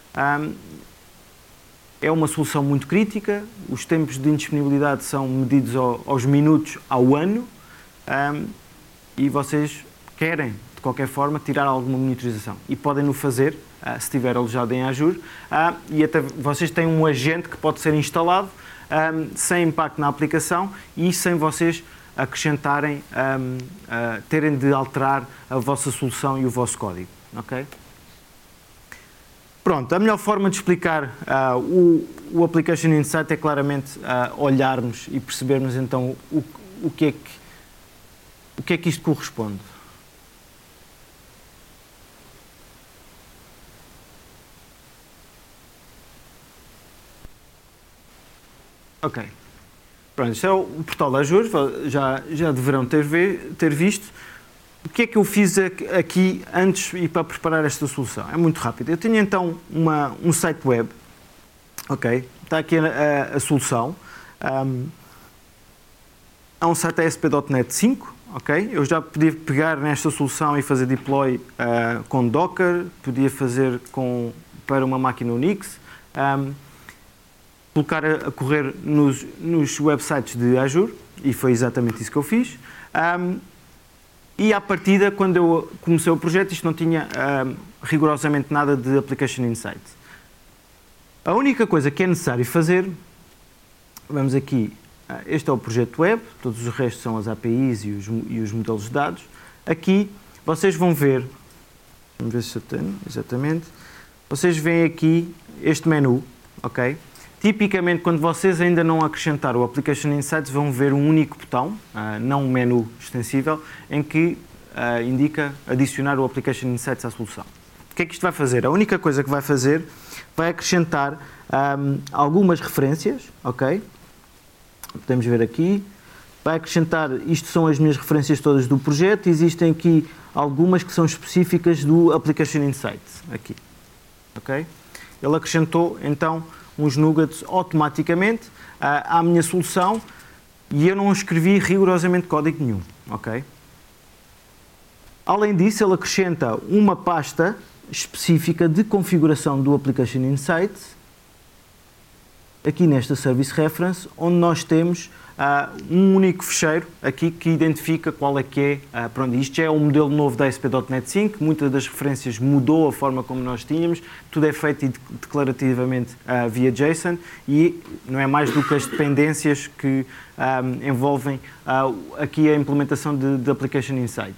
é uma solução muito crítica, os tempos de indisponibilidade são medidos aos minutos ao ano e vocês querem, de qualquer forma, tirar alguma monitorização. E podem-no fazer, se estiver alojado em Azure, e até vocês têm um agente que pode ser instalado sem impacto na aplicação e sem vocês acrescentarem, terem de alterar a vossa solução e o vosso código. Okay? Pronto, a melhor forma de explicar o Application Insight é claramente olharmos e percebermos então o que é que isto corresponde. Ok. Pronto, isto é o portal da Azure, já deverão ter visto. O que é que eu fiz aqui antes e para preparar esta solução? É muito rápido. Eu tenho então um site web, ok? Está aqui a solução. É um site ASP.NET 5, ok? Eu já podia pegar nesta solução e fazer deploy com Docker, podia fazer para uma máquina Unix, colocar a correr nos websites de Azure, e foi exatamente isso que eu fiz. E à partida, quando eu comecei o projeto, isto não tinha rigorosamente nada de Application Insight. A única coisa que é necessário fazer, vamos aqui, este é o projeto web, todos os restos são as APIs e os modelos de dados. Aqui vocês vão ver, vamos ver se eu tenho, exatamente, vocês veem aqui este menu, ok? Tipicamente, quando vocês ainda não acrescentaram o Application Insights, vão ver um único botão, não um menu extensível, em que indica adicionar o Application Insights à solução. O que é que isto vai fazer? A única coisa que vai fazer vai acrescentar algumas referências, ok? Podemos ver aqui, vai acrescentar, isto são as minhas referências todas do projeto, existem aqui algumas que são específicas do Application Insights, aqui, ok? Ele acrescentou, então, uns nuggets automaticamente à minha solução e eu não escrevi rigorosamente código nenhum, ok? Além disso, ele acrescenta uma pasta específica de configuração do Application Insights, aqui nesta Service Reference, onde nós temos um único fecheiro aqui que identifica qual é que é, pronto, isto já é um modelo novo da ASP.NET 5, muitas das referências mudou a forma como nós tínhamos, tudo é feito declarativamente via JSON e não é mais do que as dependências que envolvem aqui a implementação de Application Insight.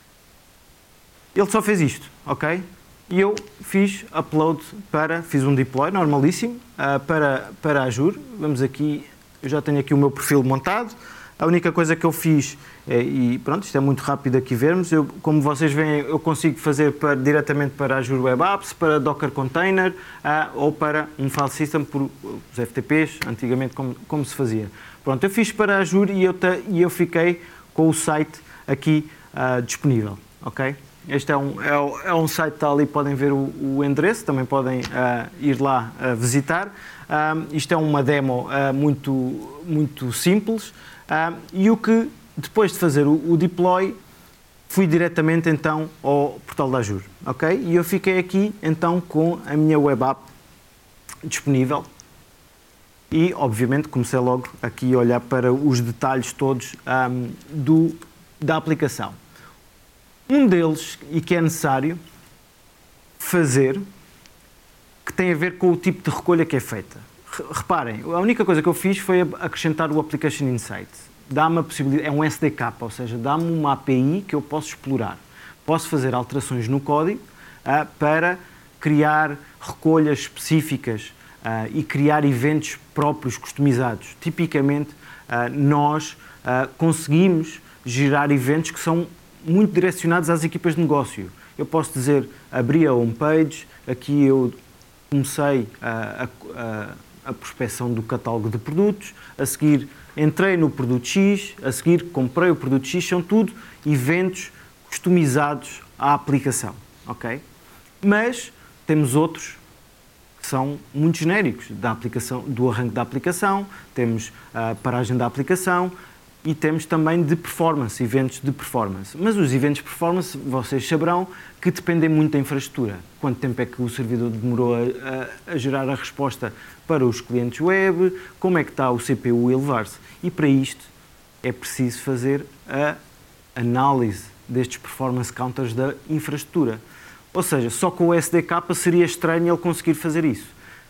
Ele só fez isto, ok? E eu fiz upload fiz um deploy normalíssimo para Azure. Vamos aqui, eu já tenho aqui o meu perfil montado. A única coisa que eu fiz, e pronto, isto é muito rápido aqui vermos, como vocês veem, eu consigo fazer diretamente para Azure Web Apps, para Docker Container ou para um file system por os FTPs, antigamente como se fazia. Pronto, eu fiz para Azure e eu fiquei com o site aqui disponível, ok? Este é um site que está ali, podem ver o endereço, também podem ir lá visitar. Isto é uma demo muito simples e o que, depois de fazer o deploy, fui diretamente então ao portal da Azure, ok? E eu fiquei aqui então com a minha web app disponível e, obviamente, comecei logo aqui a olhar para os detalhes todos da aplicação. Um deles, e que é necessário fazer, que tem a ver com o tipo de recolha que é feita. Reparem, a única coisa que eu fiz foi acrescentar o Application Insight. Dá-me a possibilidade, é um SDK, ou seja, dá-me uma API que eu posso explorar. Posso fazer alterações no código para criar recolhas específicas e criar eventos próprios, customizados. Tipicamente, nós conseguimos gerar eventos que são muito direcionados às equipas de negócio. Eu posso dizer, abri a homepage, aqui eu comecei a prospecção do catálogo de produtos, a seguir entrei no produto X, a seguir comprei o produto X, são tudo eventos customizados à aplicação, ok? Mas temos outros que são muito genéricos, do arranque da aplicação, temos a paragem da aplicação, e temos também de performance, eventos de performance. Mas os eventos de performance, vocês saberão que dependem muito da infraestrutura. Quanto tempo é que o servidor demorou a gerar a resposta para os clientes web, como é que está o CPU a elevar-se. E para isto é preciso fazer a análise destes performance counters da infraestrutura. Ou seja, só com o SDK seria estranho ele conseguir fazer isso.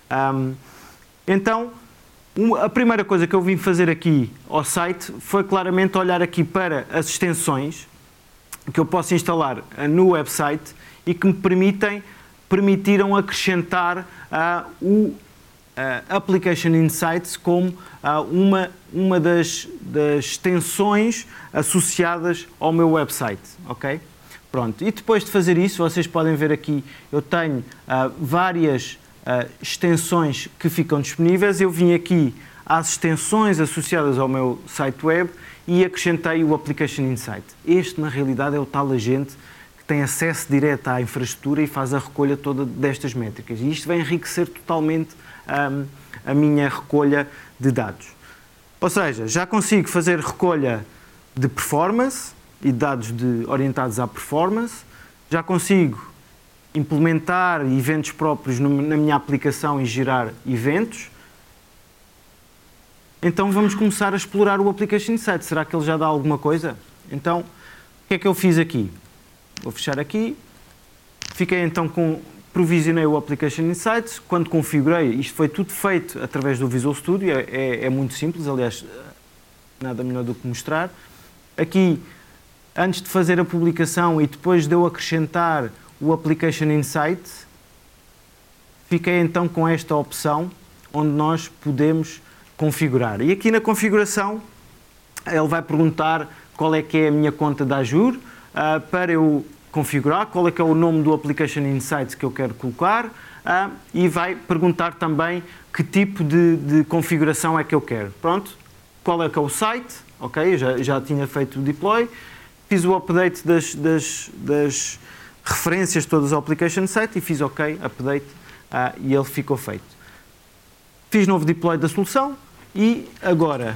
Então, a primeira coisa que eu vim fazer aqui ao site foi claramente olhar aqui para as extensões que eu posso instalar no website e que me permitiram acrescentar o Application Insights como uma das extensões associadas ao meu website, ok? Pronto, e depois de fazer isso, vocês podem ver aqui, eu tenho várias extensões que ficam disponíveis. Eu vim aqui às extensões associadas ao meu site web e acrescentei o Application Insight. Este, na realidade, é o tal agente que tem acesso direto à infraestrutura e faz a recolha toda destas métricas. E isto vai enriquecer totalmente a minha recolha de dados. Ou seja, já consigo fazer recolha de performance e dados orientados à performance, já consigo implementar eventos próprios na minha aplicação e gerar eventos. Então vamos começar a explorar o Application Insight. Será que ele já dá alguma coisa? Então, o que é que eu fiz aqui? Vou fechar aqui. Fiquei então provisionei o Application Insights. Quando configurei, isto foi tudo feito através do Visual Studio. É muito simples, aliás, nada melhor do que mostrar. Aqui, antes de fazer a publicação e depois de eu acrescentar o Application Insight, fiquei então com esta opção onde nós podemos configurar. E aqui na configuração ele vai perguntar qual é que é a minha conta da Azure para eu configurar, qual é que é o nome do Application Insights que eu quero colocar e vai perguntar também que tipo de configuração é que eu quero. Pronto, qual é que é o site, ok? Já tinha feito o deploy, fiz o update das referências todas ao application site e fiz ok, update, e ele ficou feito. Fiz novo deploy da solução e agora,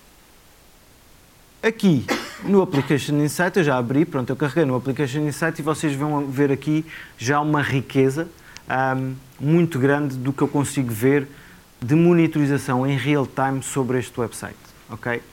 aqui no Application Insight, eu já abri, pronto, eu carreguei no Application Insight e vocês vão ver aqui já uma riqueza muito grande do que eu consigo ver de monitorização em real time sobre este website, ok? O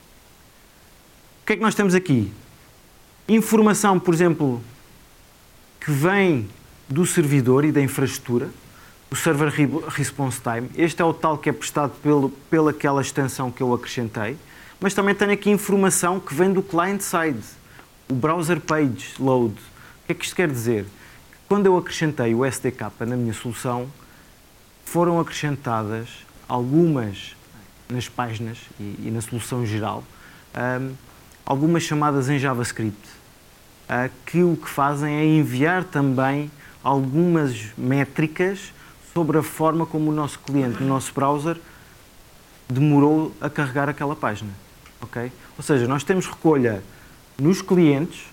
que é que nós temos aqui? Informação, por exemplo, que vem do servidor e da infraestrutura, o Server Response Time. Este é o tal que é prestado pelaquela extensão que eu acrescentei, mas também tenho aqui informação que vem do client-side, o Browser Page Load. O que é que isto quer dizer? Quando eu acrescentei o SDK na minha solução, foram acrescentadas algumas, nas páginas e na solução geral, algumas chamadas em JavaScript, que o que fazem é enviar também algumas métricas sobre a forma como o nosso cliente, o nosso browser, demorou a carregar aquela página. Okay? Ou seja, nós temos recolha nos clientes,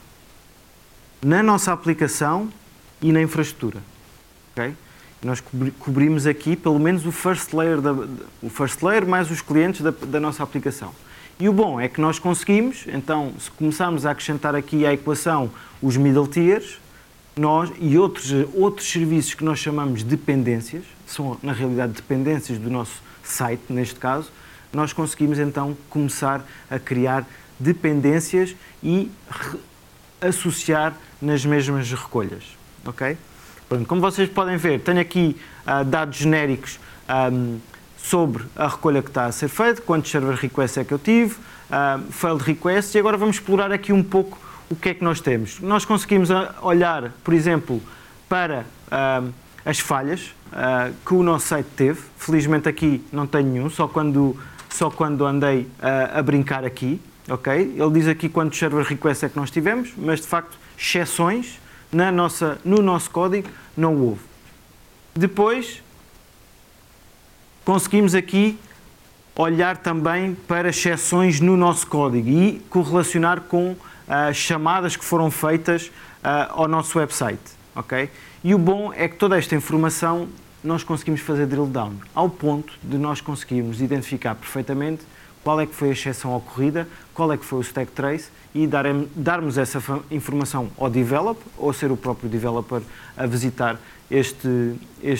na nossa aplicação e na infraestrutura. Okay? Nós cobrimos aqui pelo menos o first layer mais os clientes da nossa aplicação. E o bom é que nós conseguimos, então, se começarmos a acrescentar aqui à equação os middle tiers, e outros serviços que nós chamamos de dependências, são na realidade dependências do nosso site, neste caso, nós conseguimos então começar a criar dependências e associar nas mesmas recolhas. Okay? Pronto, como vocês podem ver, tenho aqui dados genéricos sobre a recolha que está a ser feita, quantos server requests é que eu tive, failed requests, e agora vamos explorar aqui um pouco o que é que nós temos. Nós conseguimos olhar, por exemplo, para as falhas que o nosso site teve. Felizmente aqui não tenho nenhum, só quando andei a brincar aqui. Okay? Ele diz aqui quantos server requests é que nós tivemos, mas de facto exceções no nosso código não houve. Depois conseguimos aqui olhar também para exceções no nosso código e correlacionar com chamadas que foram feitas ao nosso website. Okay? E o bom é que toda esta informação nós conseguimos fazer drill down, ao ponto de nós conseguirmos identificar perfeitamente qual é que foi a exceção ocorrida, qual é que foi o stack trace e darmos essa informação ao developer, ou ser o próprio developer a visitar este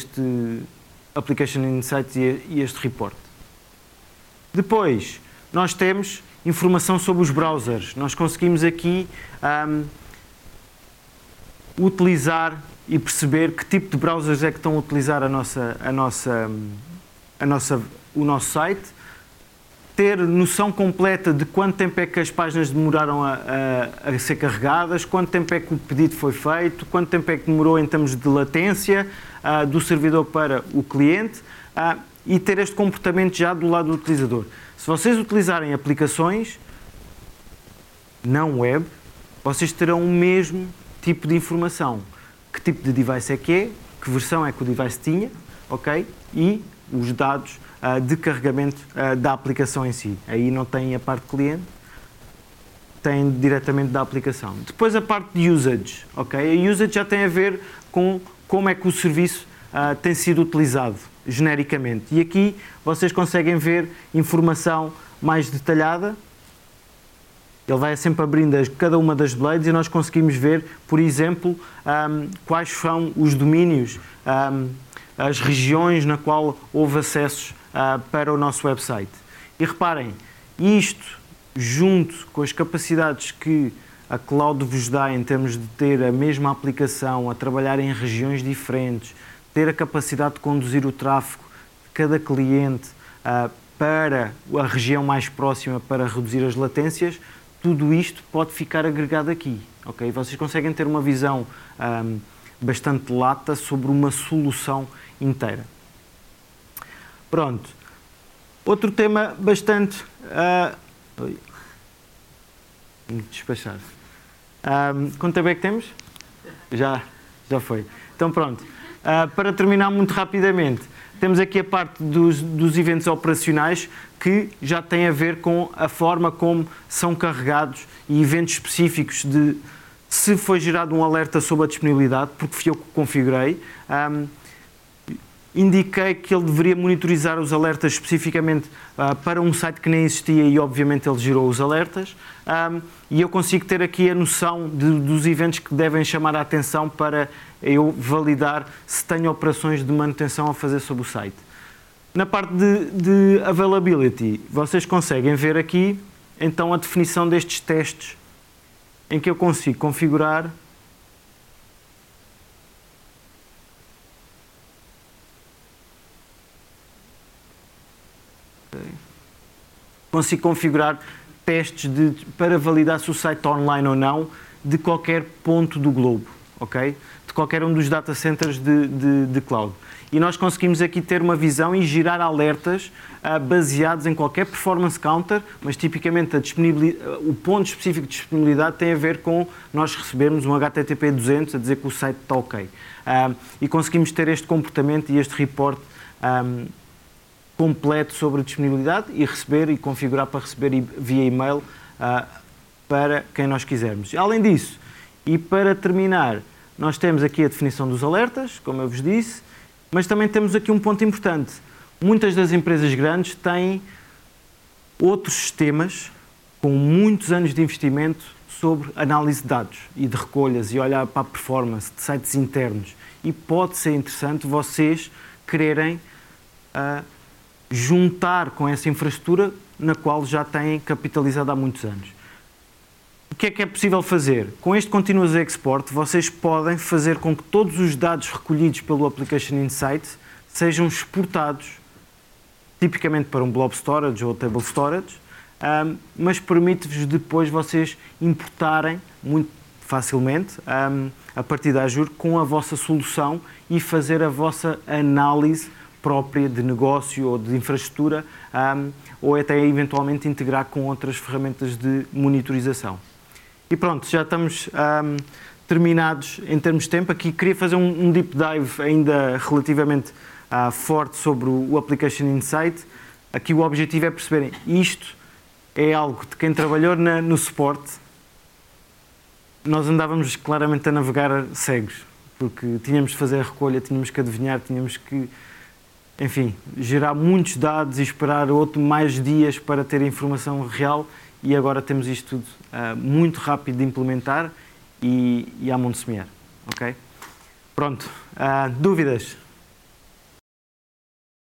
Application Insights e este report. Depois, nós temos informação sobre os browsers. Nós conseguimos aqui utilizar e perceber que tipo de browsers é que estão a utilizar o nosso site, ter noção completa de quanto tempo é que as páginas demoraram a ser carregadas, quanto tempo é que o pedido foi feito, quanto tempo é que demorou em termos de latência do servidor para o cliente, e ter este comportamento já do lado do utilizador. Se vocês utilizarem aplicações não web, vocês terão o mesmo tipo de informação. Que tipo de device é que versão é que o device tinha, ok? E os dados de carregamento da aplicação em si. Aí não tem a parte cliente, tem diretamente da aplicação. Depois a parte de usage, ok? A usage já tem a ver com como é que o serviço tem sido utilizado genericamente. E aqui vocês conseguem ver informação mais detalhada. Ele vai sempre abrindo cada uma das blades e nós conseguimos ver, por exemplo, quais são os domínios, as regiões na qual houve acessos para o nosso website. E reparem, isto junto com as capacidades que a cloud vos dá em termos de ter a mesma aplicação, a trabalhar em regiões diferentes, ter a capacidade de conduzir o tráfego de cada cliente para a região mais próxima para reduzir as latências, tudo isto pode ficar agregado aqui. Okay? Vocês conseguem ter uma visão bastante lata sobre uma solução inteira. Pronto. Outro tema bastante... Vou despachar. Quanto tempo é que temos? Já foi. Então pronto. Para terminar muito rapidamente, Temos aqui a parte dos eventos operacionais, que já tem a ver com a forma como são carregados e eventos específicos de se foi gerado um alerta sobre a disponibilidade, porque fui eu que configurei. Indiquei que ele deveria monitorizar os alertas especificamente para um site que nem existia e obviamente ele gerou os alertas, e eu consigo ter aqui a noção dos eventos que devem chamar a atenção para eu validar se tenho operações de manutenção a fazer sobre o site. Na parte de availability, vocês conseguem ver aqui então a definição destes testes em que eu consigo configurar testes para validar se o site está online ou não de qualquer ponto do globo, ok? De qualquer um dos data centers de cloud. E nós conseguimos aqui ter uma visão e gerar alertas baseados em qualquer performance counter, mas tipicamente o ponto específico de disponibilidade tem a ver com nós recebermos um HTTP 200 a dizer que o site está ok. E conseguimos ter este comportamento e este report completo sobre a disponibilidade e receber e configurar para receber via e-mail para quem nós quisermos. Além disso, e para terminar, nós temos aqui a definição dos alertas, como eu vos disse, mas também temos aqui um ponto importante. Muitas das empresas grandes têm outros sistemas com muitos anos de investimento sobre análise de dados e de recolhas e olhar para a performance de sites internos. E pode ser interessante vocês quererem juntar com essa infraestrutura na qual já têm capitalizado há muitos anos. O que é possível fazer? Com este Continuous Export, vocês podem fazer com que todos os dados recolhidos pelo Application Insight sejam exportados, tipicamente para um Blob Storage ou Table Storage, mas permite-vos depois vocês importarem muito facilmente, a partir da Azure, com a vossa solução e fazer a vossa análise própria de negócio ou de infraestrutura, ou até eventualmente integrar com outras ferramentas de monitorização. E pronto, já estamos terminados em termos de tempo. Aqui queria fazer um deep dive ainda relativamente forte sobre o Application Insight. Aqui o objetivo é perceberem, isto é algo de quem trabalhou no suporte. Nós andávamos claramente a navegar cegos, porque tínhamos de fazer a recolha, tínhamos que adivinhar, tínhamos que, enfim, gerar muitos dados e esperar mais dias para ter a informação real. E agora temos isto tudo muito rápido de implementar e à mão de semear, ok? Pronto, dúvidas?